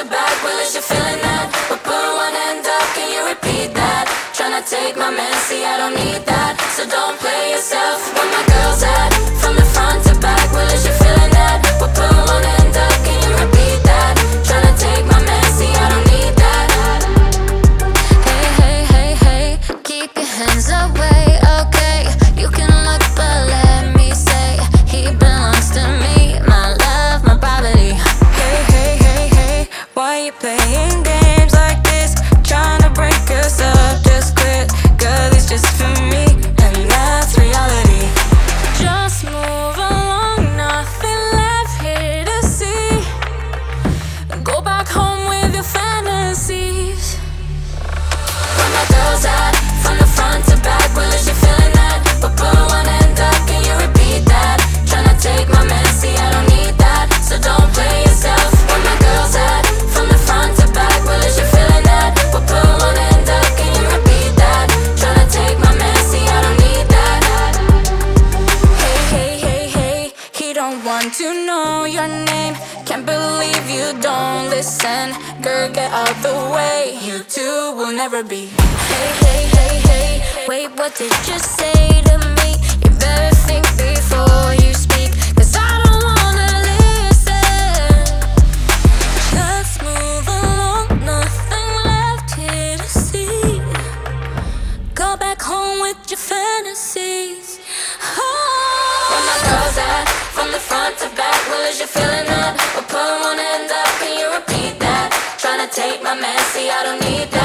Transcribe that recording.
to back, well, is you feeling that? We'll put one hand up, can you repeat that? Tryna take my man, see I don't need that. So don't play yourself. Where my girls at? From the front to back, well, is you feeling that? We'll put one hand up, can you repeat that? Tryna take my man, see I don't need that. Hey, hey, hey, hey, keep your hands away, okay? You can look, but let me say he belongs to me, my love, my property. Hey, hey, hey, hey, why you playing games like this? Tryna break us up, just quit. Girl, it's just for me, and that's reality. Just move along, nothing left here to see. Go back home with your fantasies. Where my girls at? From the front to back, well, is you feeling that? We'll put one hand up, can you repeat that? Tryna take my man, see I don't need that. So don't play yourself. Where my girls at? From the front to back, well, is you feeling that? We'll put one hand up, can you repeat that? Tryna take my man, see I don't need that. Hey, hey, hey, hey, he don't want to know your name. Can't believe you don't listen. Girl, get out the way. You two will never be. Hey, hey, hey, hey, wait, what did you say to me? You better think before you speak, 'cause I don't wanna listen. Just move along, nothing left here to see. Go back home with your fantasies. Where my girls at? From the front to back, well, is you feeling that? We'll put one hand up, can you repeat that? Tryna take my man, see I don't need that.